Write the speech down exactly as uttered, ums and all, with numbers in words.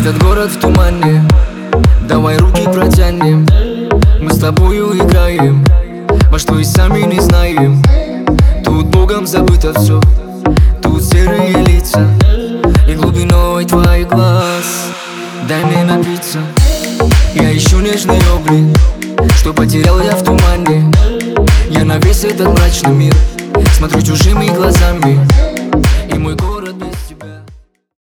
Этот город в тумане, давай руки протянем. Мы с тобою играем во что и сами не знаем. Тут Богом забыто все, тут серые лица и глубиной твоих глаз. Дай мне напиться, я ищу нежный облик, что потерял я в тумане. Я на весь этот мрачный мир смотрю чужими глазами, и мой голос